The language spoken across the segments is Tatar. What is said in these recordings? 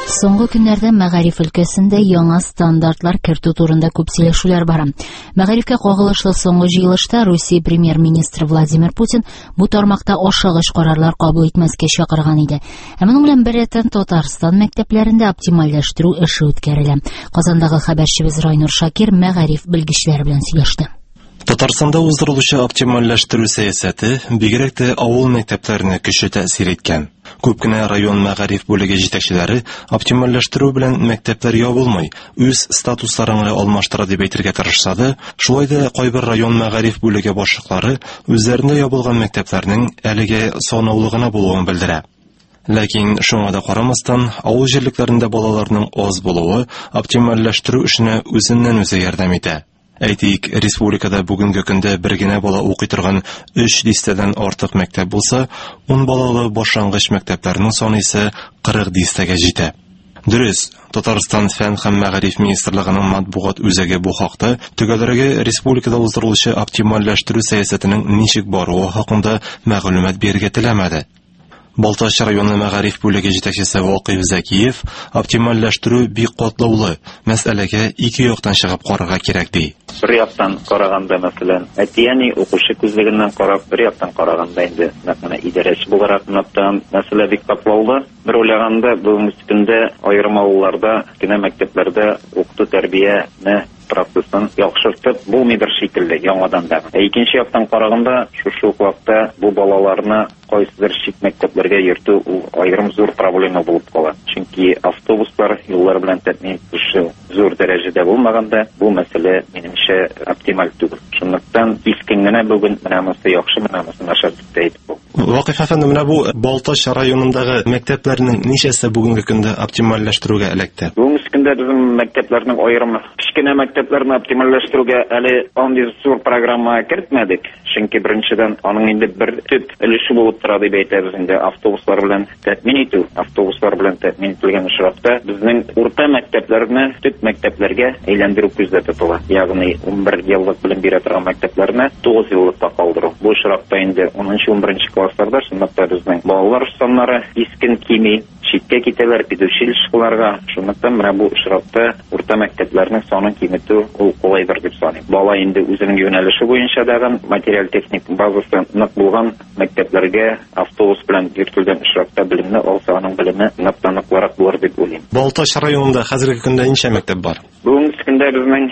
Соңгы көннәрдә мәгариф өлкәсендә яңа стандартлар кертү турында күп сөйләшүләр бара. Мәгарифкә кагылышлы соңгы җыелышта Русия премьер-министры Владимир Путин бу тармакта ашыгыч карарлар кабул итмәскә чакырган иде. Моның белән беррәттән Татарстан мәктәпләрендә оптимальләштерү эше үткәрелә. Казандагы хәбәрчебез Райнур Шакир мәгариф белгечләре белән сөйләште. Татарстанда уздырылучы оптимальләштерү сәясәте бигрәк тә авыл мәктәпләренә көчле тәэсир иткән. Күп кенә район мәгариф бүлеге җитәкчеләре оптимальләштерү белән мәктәпләр ябылмый, үз статусларын алмаштыра дип әйтергә тырышса да, шулай да кайбер район мәгариф бүлеге башлыклары үзләрендә ябылган мәктәпләрнең әлегә санаулы гына булуын белдерә. Ләкин шуңа да карамастан, авыл җирлекләрендә балаларның аз булуы оптимальләштерү эшенә үзеннән-үзе ярдәм итә. Әйтик, республикада бүгенге көндә бер генә бала укый торган 3 дистәдән артык мәктәп булса, 10 балалы башлангыч мәктәпләрнең саны исә 40 дистәгә җитә. Дөрес, Татарстан фән һәм мәгариф министрлыгының матбугат үзәге бу хакта төгәлрәге республикада уздырылучы оптимальләштерү сәясәтенең ничек баруы хакында мәгълүмат бирергә теләмәде. Балтач районы мәгариф бүлеге җитәкчесе Вакыйф Зәкиев оптимальләштерү бик катлаулы, мәсьәләгә ике яктан чыгып карарга кирәк ди. Бер яктан караганда, мәсәлән, әтияни укучы күзлегеннән карап, бер яктан караганда инде мәсәлән идарәче буларак мәсьәлә бик катлаулы. Бер уйлаганда, бүгенге көндә аерым авылларда, кенә мәктәпләрдә укыту тәрбияне процессын яхшыртып булмыйдыр шикелле яңадан да. Икенче яктан караганда, шушы вакытта бу балаларны кайсыдыр шик мәктәпләргә йөртү аерым зур проблема булып кала. Чөнки автобуслар юллар белән тәэмин итү зур дәрәҗәдә булмаганда, бу мәсьәлә минемчә оптималь түгел. Шунлыктан искән генә бүген менә монысы яхшы, менә монысы начар дип әйтеп. Вакыйф әфәнде, менә бу Балтач районындагы мәктәпләрнең ничәсе бүгенге көндә оптимальләштерүгә эләкте? Бүгенге көндә безнең мәктәпләрнең аерым кичкенә мәктәпләрне оптимальләштерүгә әле андый зур программа кертмәдек. Чөнки беренчедән аның инде бер төп өлеше булып тора дип әйтәбез инде автобуслар белән тәэмин итү. Автобуслар белән тәэмин ителгән очракта безнең урта мәктәпләрне төп мәктәпләргә әйләндерү күздә тотыла. Ягъни 11 еллык белем бирә торган мәктәпләрне 9 еллыкка калдыру. Бу очракта инде 10-11 классларда шундый безнең балалар саннары искен кими, читкә китәләр педучилищеларга. Шундыктан менә бу очракта урта мәктәпләрнең санын киметү ул кулайдыр дип саныйм. Бала инде үзенең юнәлеше буенча дагы материаль-техник базасы нык булган мәктәпләргә автобус белән йөртелгән очракта белемне алса, аның белеме ныклырак булыр дип уйлыйм. Балтач районында хәзерге көндә ничә мәктәп бар? Бүгенге көндә безнең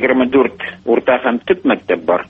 24 урта һәм төп мәктәп бар.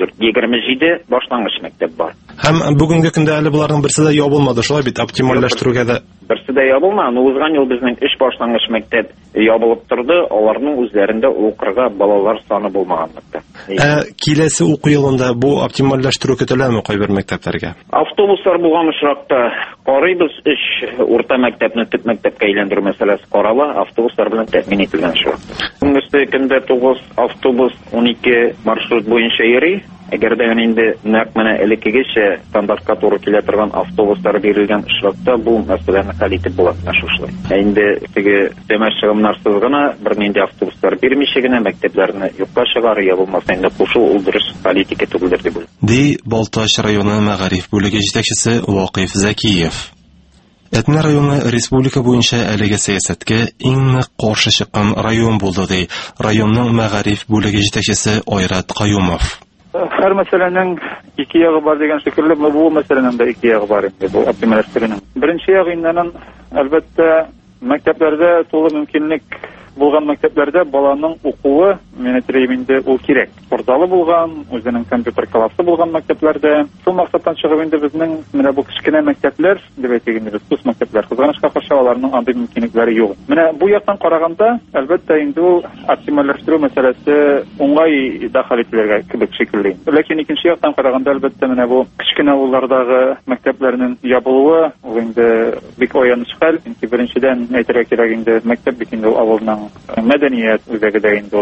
27 башлангыч мәктәп бар. Һәм бүгенге көндә әле буларның берсе дә ябылмады, шулай бит оптимальләштерүгә дә. Берсе дә ябылмаган. Узган ел безнең 3 башлангыч мәктәп ябылып торды. Аларның үзләрендә укырга балалар саны булмаган мәктәп. Киләсе уку елында бу оптимальләштерү көтеләме кайбер мәктәпләргә? Автобуслар булган очракта карыйбыз 3 урта мәктәпне төп мәктәпкә әйләндерү мәсьәләсе карала, автобуслар белән тәэмин ителгән очракта. Бүгенге көндә 9 автобус 12 маршрут буенча йөри. Әгәр дә инде нәкъ менә элеккегечә стандартка туры килә торган автобуслар бирелгән очракта, бу мәсьәләне хәл итеп була шушлай. Инде теге темә чыгымнарсыз гына бернинди автобуслар бирмичә генә мәктәпләрне юкка чыгару я булмаса инде кушу ул дөрес политика түгелдер дип уйлыйм. Ди Балтач районы мәгариф бүлеге җитәкчесе Вакыйф Зәкиев. Әтнә районы республика буенча әлеге сәясәткә иң нык каршы чыккан район булды ди районның мәгариф бүлеге җитәкчесе Айрат Каюмов. Һәр мәсьәләнең ике ягы бар дигән шикелле, бу мәсьәләнең дә ике ягы бар инде, бу оптимальләштерүнең. Беренче ягы иннән әлбәттә мәктәпләрдә тулы мөмкинлек булган мәктәпләрдә баланың укуы, менә инде ул кирәк. Спортзалы булган, үзенең компьютер классы булган мәктәпләрдә. Шул максаттан чыгып инде безнең менә бу кичкенә мәктәпләр, дип әйтегез, үз мәктәпләр, кызганычка каршы аларның андый мөмкинлекләре юк. Менә бу яктан караганда, әлбәттә инде ул оптимальләштерү мәсьәләсе уңай да хәл ителергә кебек шикелле. Ләкин икенче яктан караганда, әлбәттә менә бу кичкенә авыллардагы мәктәпләрнең ябылуы инде бик аяныч хәл. Беренчедән әйтергә кирәк инде мәктәп бит инде авылның мәдәният үзәге дә инде ул.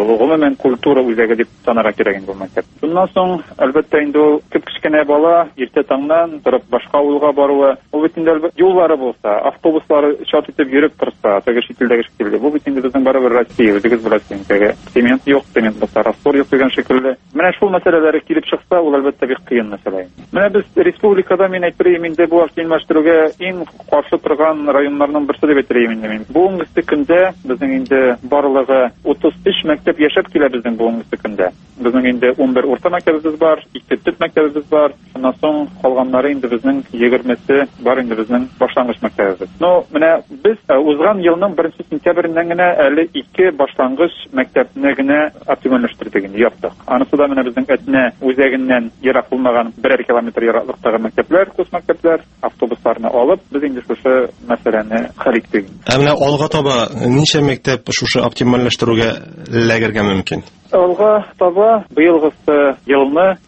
гомумән культура үзәге дип санарга кирәк инде бу мәктәп. Шуннан соң, әлбәттә, инде ул кечкенә бала иртә таңнан торып башка авылга баруы, ул бит инде юллары булса, автобуслары чат итеп йөреп торса, теге шикелле шикелле. Бу бит инде безнең барыбер Россия, үзегез беләсез, теге цемент юк, цемент булса, раствор юк дигән шикелле. Менә шул мәсьәләләр килеп чыкса, ул әлбәттә бик кыен мәсьәлә. Менә без республикада мин әйтәм инде бу автомобильләштерүгә иң каршы торган районнарның берсе дип әйтәм инде мин. Бу уңгысты көндә безнең инде барлыгы 33 мәктәп яшәп килә безнең бу уңгысты көндә. Безнең инде 11 урта мәктәбебез бар, 2 төп мәктәбебез бар. Шуннан соң калганнары инде безнең 20се бар инде безнең башлангыч мәктәбебез. Ну, менә без узган елның 1 сентябрьнән генә әле 2 башлангыч мәктәпне генә оптимальләштердек инде, яптык. Анысы да менә безнең Әтнә үзәгеннән ерак булмаган 1 километр ераклыктагы мәктәпләр, кус мәктәпләр, автобусларны алып, без инде шушы мәсьәләне хәл иттек. Менә алга таба ничә мәктәп шушы оптимальләштерүгә эләгергә мөмкин? Алга таба быелгысы елны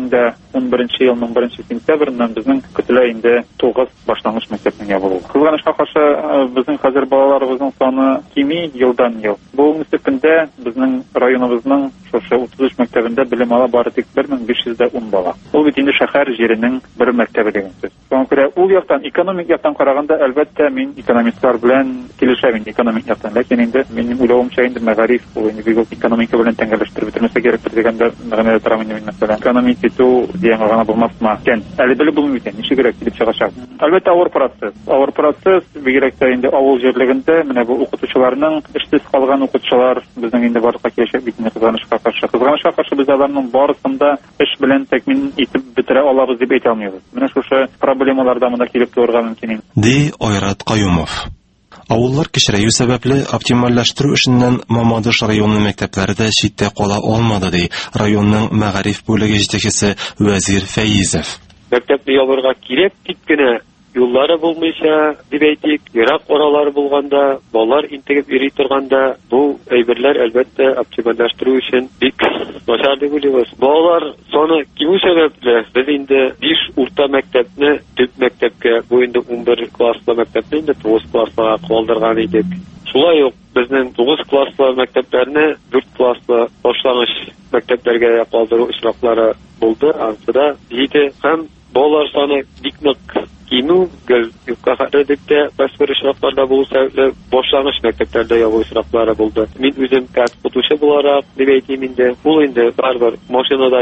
2011 елның 1 сентябрьнән безнең көтелә инде 9 башлангыч мәктәпнең ябылуы. Кызганычка каршы безнең хәзер балаларыбызның саны кими елдан-ел. Бу уңгысты көндә безнең районыбызның шушы 33 мәктәбендә белем ала бары тик 1510 бала. Ул бит инде шәһәр җиренең бер мәктәбе дигән сүз. Шуңа күрә ул яктан, экономик яктан караганда, әлбәттә мин экономистлар белән килешәм инде экономик яктан. Ләкин инде минем уйлавымча инде мәгариф ул инде бик экономика белән тәңгәлләштереп бетермәсә кирәк дигәндә мәгънәдә торам инде мин мәсәлән. Экономик итү дигән гына булмасмы икән. Әле белеп булмый икән, ничегрәк килеп чыгачак. Әлбәттә авыр процесс. Авыр процесс бигрәк тә инде авыл җирлегендә менә бу укытучыларның эшсез калган укытучылар безнең инде барлыкка киләчәк бит инде кызганычка каршы. Кызганычка каршы без аларның барысын да эш белән тәкъмин итеп бетерә алабыз дип әйтә алмыйбыз. Менә шушы проблемалар да монда килеп турырга мөмкин. Ди Айрат Каюмов. Авыллар кичерәю сәбәпле оптимальләштерү эшеннән Мамадыш районы мәктәпләре дә читтә кала алмады ди районның мәгариф бүлеге җитәкчесе Вәзир Фәйизов. Мәктәпне ябырга кирәк дип кенә юллары булмыйча дип әйтик, ерак аралары булганда, балалар интегеп йөри торганда, бу әйберләр әлбәттә оптимальләштерү өчен бик начар дип уйлыйбыз. Балалар саны кимү сәбәпле без инде 5 урта мәктәпне төп мәктәпкә, бу инде 11 класслы мәктәпне инде 9 класска калдырган идек. Шулай ук безнең 9 класслы мәктәпләрне 4 класслы башлангыч мәктәпләргә калдыру очраклары булды. Ансыда 7 һәм балалар саны бик нык кимү юкка хәтле дә бәсбер очракларда булса, башлангыч мәктәпләрдә ябу очраклары булды. Мин үзем укытучы буларак дип әйтим инде, ул инде барбер машинада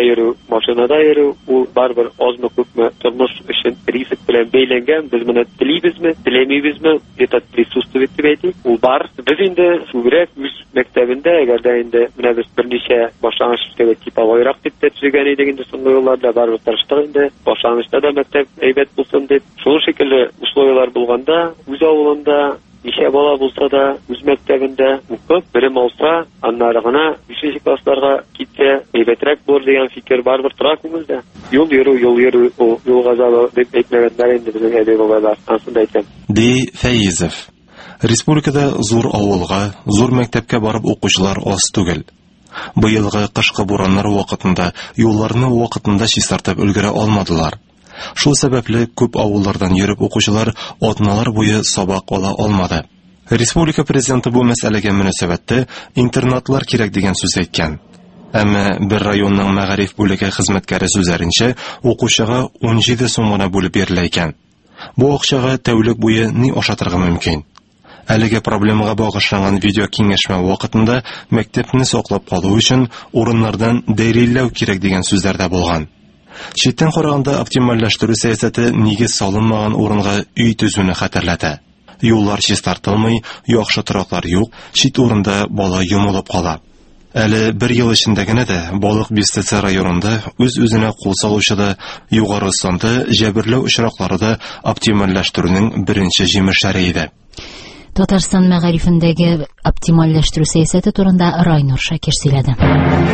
йөрү, ул барбер азмы күпме тормыш өчен ризык белән бәйләнгән. Без моны телибезме, теләмибезме, этот присутствует дип әйтик. Ул бар. Без инде сүгрәк үз мәктәбендә, әгәр дә инде менә без берничә башлангыч мәктәбе типовойрак дип төзегән идек инде соңгы елларда, барбер тырыштык инде. Башлангычта да мәктәп әйбәт булсын дип. Шул шикелле условиялар булганда, үз авылында ничә бала булса да, үз мәктәбендә укып, белем алса, аннары гына 5нче классларга китсә, әйбәтрәк булыр дигән фикер барбер тора күңелдә. Юл йөрү, юл газабы дип әйтмәгәннәр инде безнең әби бабайлар. Ансында әйтәм. Ди Фәйизов. Республикада зур авылга, зур мәктәпкә барып укучылар аз түгел. Быелгы кышкы бураннар вакытында юлларны вакытында чистартып өлгерә алмадылар. Шул сәбәпле күп авыллардан йөреп укучылар атналар буе сабак ала алмады. Республика президенты бу мәсьәләгә мөнәсәбәттә интернатлар кирәк дигән сүз әйткән. Әмма бер районның мәгариф бүлеге хезмәткәре сүзләренчә, укучыга 17 сум гына бүлеп бирелә икән. Бу акчага тәүлек буе ни ашатырга мөмкин? Әлеге проблемага багышланган видео киңәшмә вакытында мәктәпне саклап калу өчен урыннардан дәрилләү кирәк дигән сүзләр дә булган. Читтән караганда оптимальләштерү сәясәте нигез салынмаган урынга өй төзүне хәтерләтә. Юллар чистартылмый, яхшы тораклар юк, чит урында бала йомылып кала. Әле бер ел эчендә генә дә Балык Бистәсе районында үз-үзенә кул салучыда югары санды җәберләү очраклары да оптимальләштерүнең беренче җимешләре иде. Татарстан мәгарифендәге оптимальләштерү сәясәте турында Райнур Шакир сөйләде.